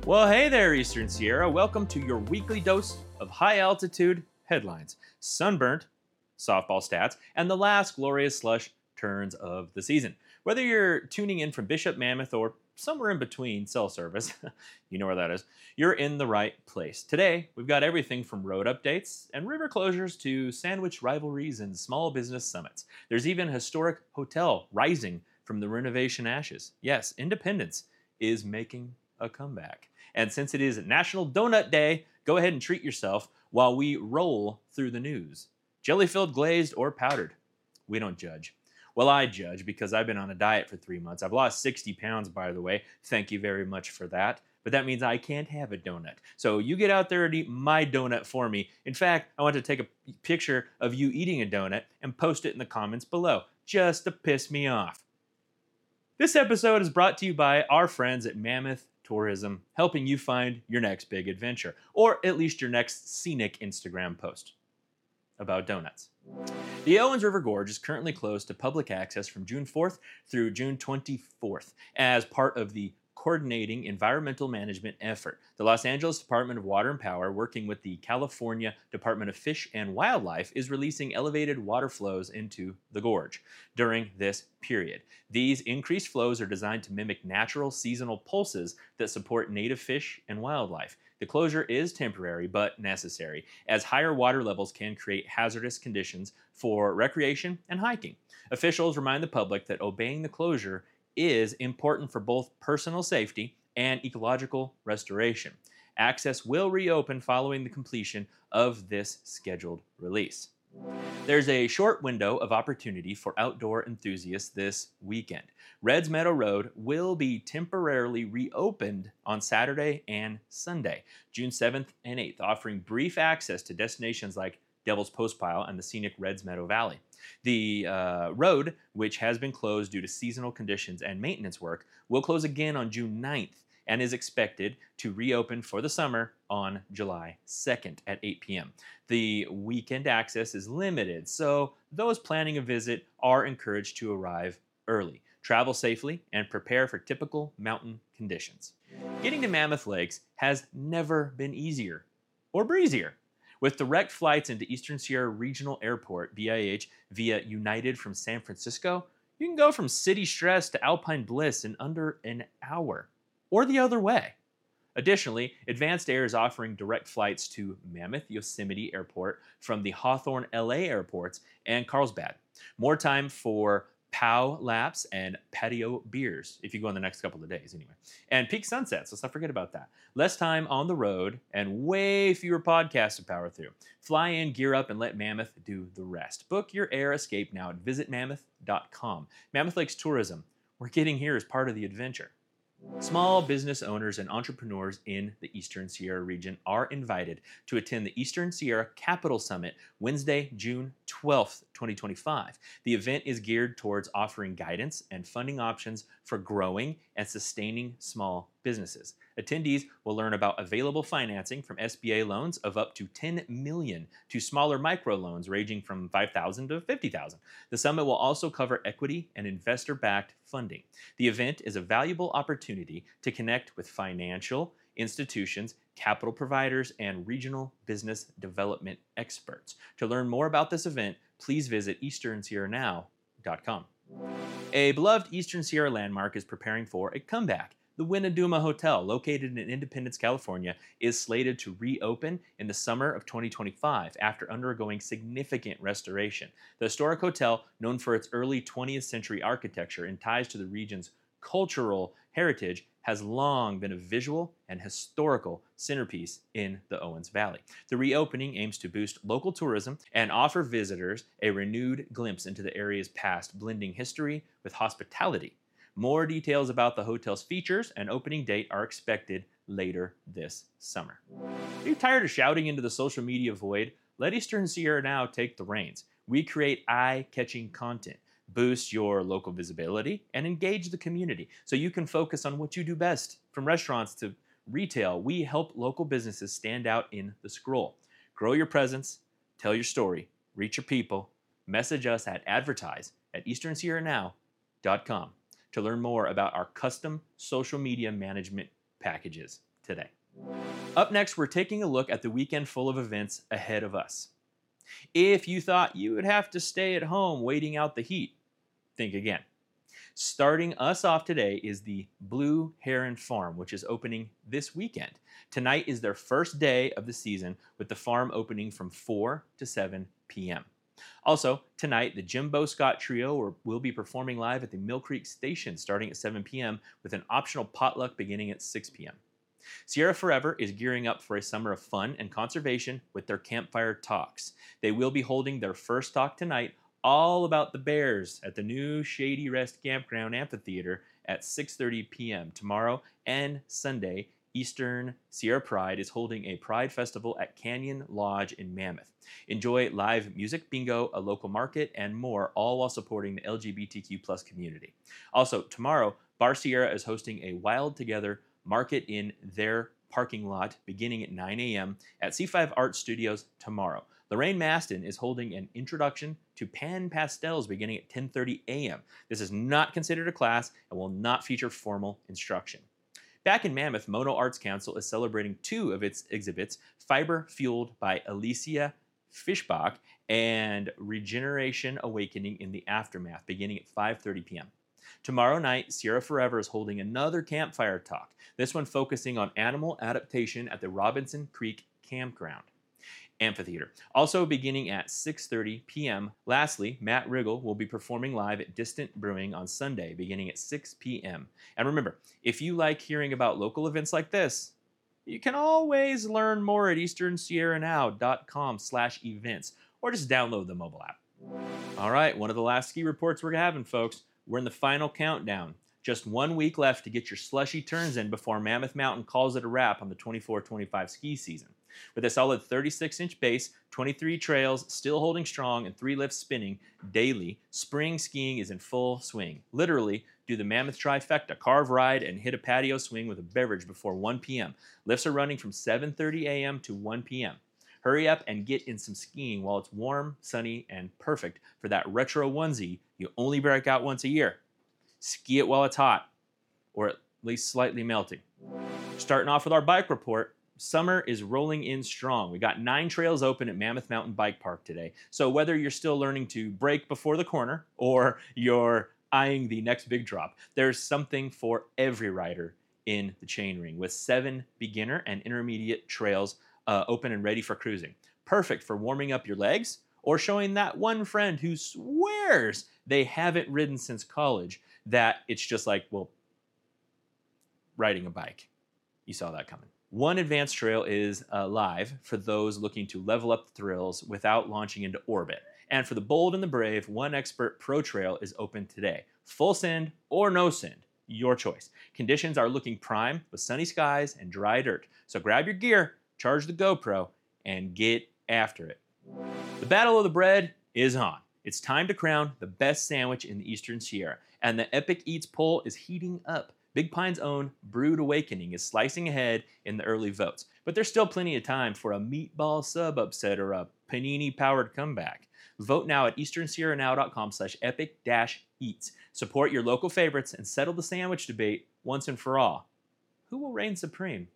Well, hey there, Eastern Sierra. Welcome to your weekly dose of high altitude headlines, sunburnt softball stats, and the last glorious slush turns of the season. Whether you're tuning in from Bishop Mammoth or somewhere in between cell service, you know where that is, you're in the right place. Today, we've got everything from road updates and river closures to sandwich rivalries and small business summits. There's even a historic hotel rising from the renovation ashes. Yes, Independence is making a comeback. And since it is National Donut Day, go ahead and treat yourself while we roll through the news. Jelly-filled, glazed, or powdered. We don't judge. Well, I judge because I've been on a diet for 3 months. I've lost 60 pounds, by the way. Thank you very much for that. But that means I can't have a donut. So you get out there and eat my donut for me. In fact, I want to take a picture of you eating a donut and post it in the comments below, just to piss me off. This episode is brought to you by our friends at Mammoth Tourism, helping you find your next big adventure, or at least your next scenic Instagram post about donuts. The Owens River Gorge is currently closed to public access from June 4th through June 24th as part of the coordinating environmental management effort. The Los Angeles Department of Water and Power, working with the California Department of Fish and Wildlife, is releasing elevated water flows into the gorge during this period. These increased flows are designed to mimic natural seasonal pulses that support native fish and wildlife. The closure is temporary but necessary, as higher water levels can create hazardous conditions for recreation and hiking. Officials remind the public that obeying the closure is important for both personal safety and ecological restoration. Access will reopen following the completion of this scheduled release. There's a short window of opportunity for outdoor enthusiasts this weekend. Reds Meadow Road will be temporarily reopened on Saturday and Sunday, June 7th and 8th, offering brief access to destinations like Devil's Postpile and the scenic Reds Meadow Valley. The road, which has been closed due to seasonal conditions and maintenance work, will close again on June 9th and is expected to reopen for the summer on July 2nd at 8 p.m. The weekend access is limited, so those planning a visit are encouraged to arrive early. Travel safely and prepare for typical mountain conditions. Getting to Mammoth Lakes has never been easier or breezier. With direct flights into Eastern Sierra Regional Airport, BIH, via United from San Francisco, you can go from city stress to alpine bliss in under an hour, or the other way. Additionally, Advanced Air is offering direct flights to Mammoth Yosemite Airport from the Hawthorne LA airports and Carlsbad. More time for POW laps and patio beers, if you go in the next couple of days anyway. And peak sunsets, let's not forget about that. Less time on the road and way fewer podcasts to power through. Fly in, gear up, and let Mammoth do the rest. Book your air escape now at visitmammoth.com. Mammoth Lakes Tourism, we're getting here as part of the adventure. Small business owners and entrepreneurs in the Eastern Sierra region are invited to attend the Eastern Sierra Capital Summit Wednesday, June 12th, 2025. The event is geared towards offering guidance and funding options for growing and sustaining small businesses. Attendees will learn about available financing from SBA loans of up to $10 million to smaller microloans ranging from $5,000 to $50,000. The summit will also cover equity and investor-backed funding. The event is a valuable opportunity to connect with financial institutions, capital providers, and regional business development experts. To learn more about this event, please visit easternsierranow.com. A beloved Eastern Sierra landmark is preparing for a comeback. The Winneduma Hotel, located in Independence, California, is slated to reopen in the summer of 2025 after undergoing significant restoration. The historic hotel, known for its early 20th century architecture and ties to the region's cultural heritage, has long been a visual and historical centerpiece in the Owens Valley. The reopening aims to boost local tourism and offer visitors a renewed glimpse into the area's past, blending history with hospitality. More details about the hotel's features and opening date are expected later this summer. Are you tired of shouting into the social media void? Let Eastern Sierra Now take the reins. We create eye-catching content, boost your local visibility, and engage the community so you can focus on what you do best. From restaurants to retail, we help local businesses stand out in the scroll. Grow your presence, tell your story, reach your people. Message us at advertise@easternsierranow.com to learn more about our custom social media management packages today. Up next, we're taking a look at the weekend full of events ahead of us. If you thought you would have to stay at home waiting out the heat, think again. Starting us off today is the Blue Heron Farm, which is opening this weekend. Tonight is their first day of the season, with the farm opening from 4 to 7 p.m. Also, tonight, the Jimbo Scott Trio will be performing live at the Mill Creek Station starting at 7 p.m. with an optional potluck beginning at 6 p.m. Sierra Forever is gearing up for a summer of fun and conservation with their campfire talks. They will be holding their first talk tonight, all about the bears, at the new Shady Rest Campground Amphitheater at 6:30 p.m. Tomorrow and Sunday, Eastern Sierra Pride is holding a Pride Festival at Canyon Lodge in Mammoth. Enjoy live music, bingo, a local market, and more, all while supporting the LGBTQ+ community. Also, tomorrow, Bar Sierra is hosting a Wild Together market in their parking lot beginning at 9 a.m. at C5 Art Studios tomorrow. Lorraine Maston is holding an introduction to pan pastels beginning at 10:30 a.m. This is not considered a class and will not feature formal instruction. Back in Mammoth, Mono Arts Council is celebrating 2 of its exhibits, Fiber Fueled by Alicia Fischbach and Regeneration Awakening in the Aftermath, beginning at 5:30 p.m. Tomorrow night, Sierra Forever is holding another campfire talk, this one focusing on animal adaptation at the Robinson Creek Campground Amphitheater, also beginning at 6:30 p.m. Lastly, Matt Riggle will be performing live at Distant Brewing on Sunday, beginning at 6 p.m. And remember, if you like hearing about local events like this, you can always learn more at easternsierranow.com/events, or just download the mobile app. All right, one of the last ski reports we're having, folks. We're in the final countdown. Just 1 week left to get your slushy turns in before Mammoth Mountain calls it a wrap on the 24-25 ski season. With a solid 36-inch base, 23 trails still holding strong, and 3 lifts spinning daily, spring skiing is in full swing. Literally, do the Mammoth trifecta, carve, ride, and hit a patio swing with a beverage before 1 p.m. Lifts are running from 7:30 a.m. to 1 p.m. Hurry up and get in some skiing while it's warm, sunny, and perfect for that retro onesie you only break out once a year. Ski it while it's hot, or at least slightly melting. Starting off with our bike report, summer is rolling in strong. We got 9 trails open at Mammoth Mountain Bike Park today. So whether you're still learning to brake before the corner or you're eyeing the next big drop, there's something for every rider in the chainring, with 7 beginner and intermediate trails open and ready for cruising. Perfect for warming up your legs or showing that one friend who swears they haven't ridden since college that it's just like, well, riding a bike. You saw that coming. One advanced trail is live for those looking to level up the thrills without launching into orbit. And for the bold and the brave, One Expert Pro Trail is open today. Full send or no send, your choice. Conditions are looking prime with sunny skies and dry dirt. So grab your gear, charge the GoPro, and get after it. The Battle of the Bread is on. It's time to crown the best sandwich in the Eastern Sierra, and the Epic Eats poll is heating up. Big Pine's own Brewed Awakening is slicing ahead in the early votes, but there's still plenty of time for a meatball sub upset or a panini-powered comeback. Vote now at easternsierranow.com/epic-eats. Support your local favorites and settle the sandwich debate once and for all. Who will reign supreme?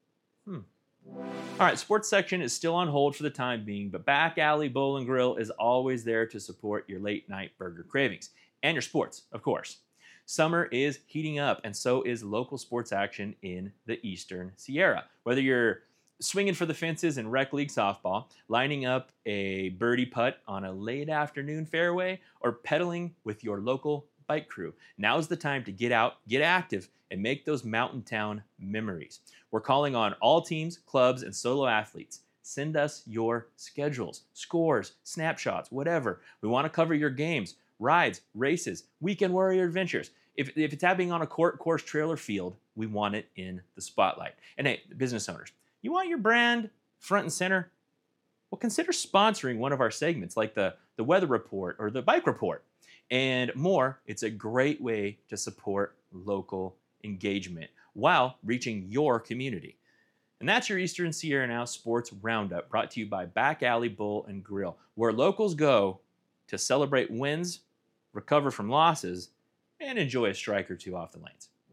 All right, sports section is still on hold for the time being, but Back Alley Bowl and Grill is always there to support your late night burger cravings and your sports, of course. Summer is heating up, and so is local sports action in the Eastern Sierra. Whether you're swinging for the fences in rec league softball, lining up a birdie putt on a late afternoon fairway, or pedaling with your local bike crew, now's the time to get out, get active, and make those mountain town memories. We're calling on all teams, clubs, and solo athletes. Send us your schedules, scores, snapshots, whatever. We want to cover your games, rides, races, weekend warrior adventures. If it's happening on a course, trailer, field, we want it in the spotlight. And hey, business owners, you want your brand front and center? Well, consider sponsoring one of our segments like the weather report or the bike report and more. It's a great way to support local engagement while reaching your community. And that's your Eastern Sierra Now Sports Roundup, brought to you by Back Alley Bowl and Grill, where locals go to celebrate wins, recover from losses, and enjoy a strike or two off the lanes.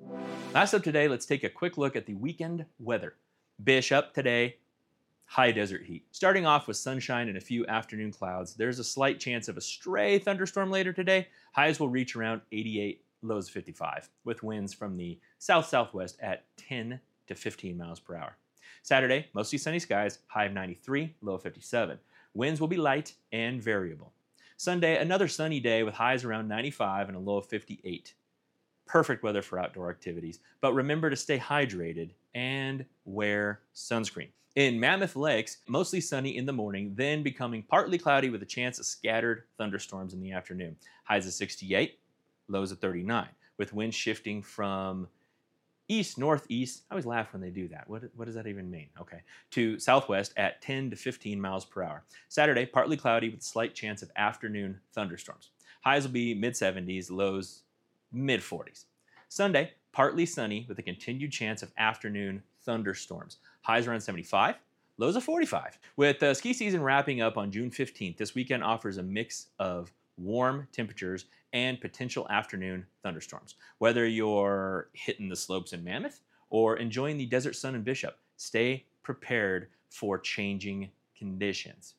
Last up today, let's take a quick look at the weekend weather. Bishop today, high desert heat. Starting off with sunshine and a few afternoon clouds, there's a slight chance of a stray thunderstorm later today. Highs will reach around 88, lows 55, with winds from the south-southwest at 10 to 15 miles per hour. Saturday, mostly sunny skies, high of 93, low of 57. Winds will be light and variable. Sunday, another sunny day with highs around 95 and a low of 58. Perfect weather for outdoor activities, but remember to stay hydrated and wear sunscreen. In Mammoth Lakes, mostly sunny in the morning, then becoming partly cloudy with a chance of scattered thunderstorms in the afternoon. Highs of 68, lows of 39, with winds shifting from east-northeast. I always laugh when they do that. What does that even mean? Okay. To southwest at 10 to 15 miles per hour. Saturday, partly cloudy with a slight chance of afternoon thunderstorms. Highs will be mid-70s, lows mid-40s. Sunday, partly sunny with a continued chance of afternoon thunderstorms. Highs around 75, lows of 45. With ski season wrapping up on June 15th, this weekend offers a mix of warm temperatures and potential afternoon thunderstorms. Whether you're hitting the slopes in Mammoth or enjoying the desert sun in Bishop, stay prepared for changing conditions.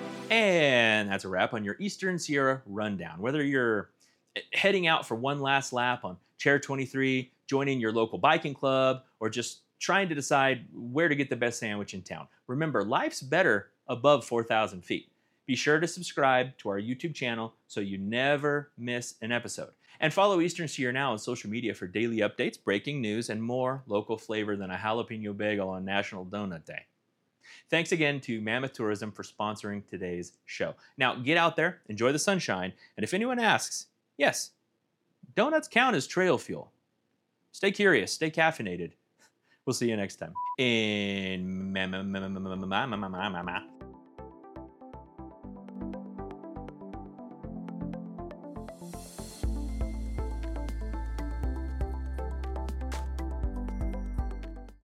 And that's a wrap on your Eastern Sierra Rundown. Whether you're heading out for one last lap on Chair 23, joining your local biking club, or just trying to decide where to get the best sandwich in town, remember, life's better above 4,000 feet. Be sure to subscribe to our YouTube channel so you never miss an episode. And follow Eastern Sierra Now on social media for daily updates, breaking news, and more local flavor than a jalapeno bagel on National Donut Day. Thanks again to Mammoth Tourism for sponsoring today's show. Now, get out there, enjoy the sunshine, and if anyone asks, yes, donuts count as trail fuel. Stay curious, stay caffeinated. We'll see you next time. In